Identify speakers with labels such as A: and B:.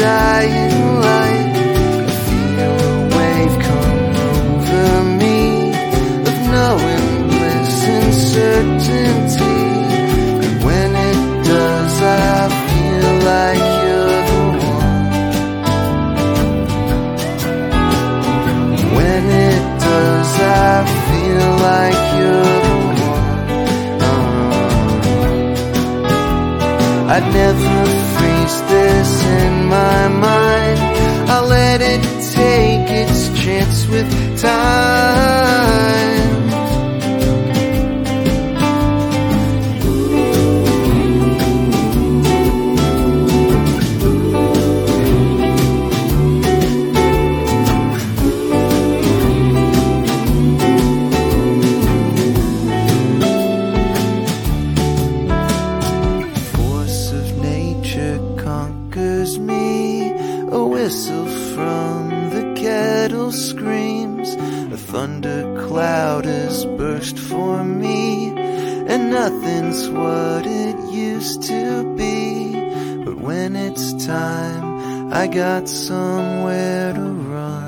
A: dying light. I feel a wave come over me of knowing bliss and certainty. And when it does, I feel like you're the one. When it does, I feel like you're the one. I'd never freeze this in my mind. I'll let it take its chance with time. Me, a whistle from the kettle screams, a thundercloud has burst for me, and nothing's what it used to be. But when it's time, I got somewhere to run.